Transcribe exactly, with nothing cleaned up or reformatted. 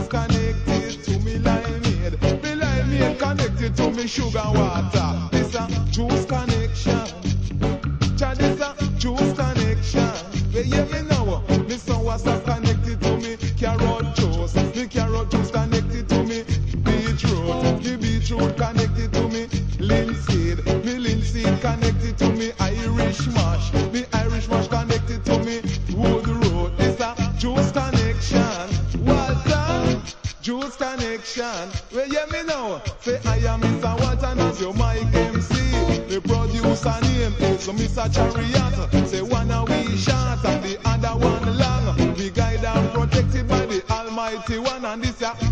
juice connected to me limeade. Me limeade connected to me sugar water. This a juice connection. Cha this a juice connection. You hear me now? Me son was connected to me carrot juice. Me carrot juice connected to me beetroot. Me beetroot connected to me linseed. Me linseed connected to me Irish mash. Me Irish mash connected to me wood root. This a juice connection. Walter, juice connection. You hear me now? Say I am Mister Walter and as your Mike M C. The producer name is Mister Chariot. Say one a we short and the other one long. We guide and protected by the Almighty One, and this ya